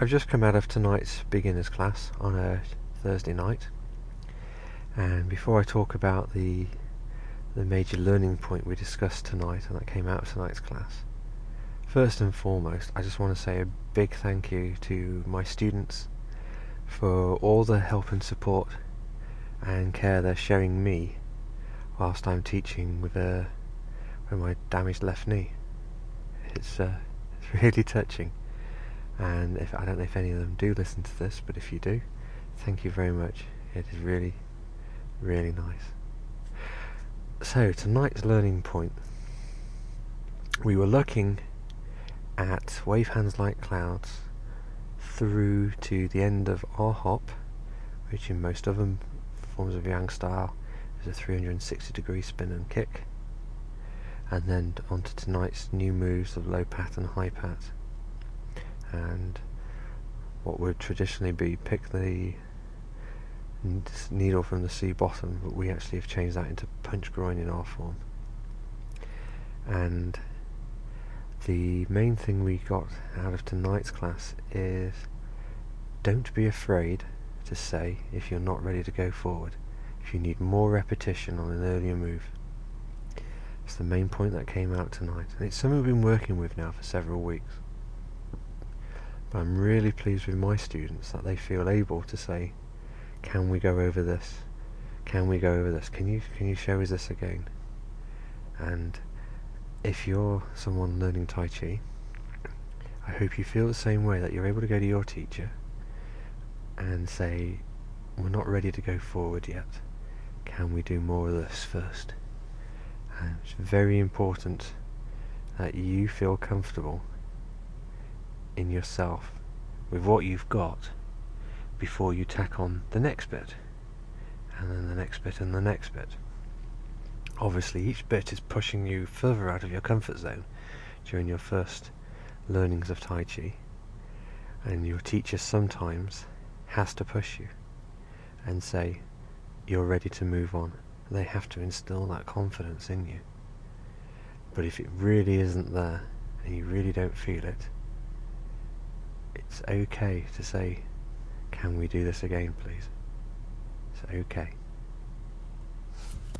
I've just come out of tonight's beginners class on a Thursday night, and before I talk about the major learning point we discussed tonight and that came out of tonight's class, first and foremost I just want to say a big thank you to my students for all the help and support and care they're showing me whilst I'm teaching with my damaged left knee. It's really touching. And I don't know if any of them do listen to this, but if you do, thank you very much. It is really, really nice. So, tonight's learning point. We were looking at wave hands like clouds through to the end of our hop, which in most of them forms of Yang style is a 360-degree spin and kick, and then onto tonight's new moves of low pat and high pat. And what would traditionally be pick the needle from the C bottom, but we actually have changed that into punch groin in our form. And the main thing we got out of tonight's class is don't be afraid to say if you're not ready to go forward, if you need more repetition on an earlier move. It's the main point that came out tonight, and it's something we've been working with now for several weeks. But I'm really pleased with my students that they feel able to say, can we go over this? Can we go over this? Can you show us this again? And if you're someone learning Tai Chi, I hope you feel the same way, that you're able to go to your teacher and say, we're not ready to go forward yet. Can we do more of this first? And it's very important that you feel comfortable in yourself with what you've got before you tack on the next bit, and then the next bit and the next bit. Obviously each bit is pushing you further out of your comfort zone during your first learnings of Tai Chi, and your teacher sometimes has to push you and say you're ready to move on. They have to instill that confidence in you. But if it really isn't there and you really don't feel it, it's okay to say, can we do this again please? It's okay.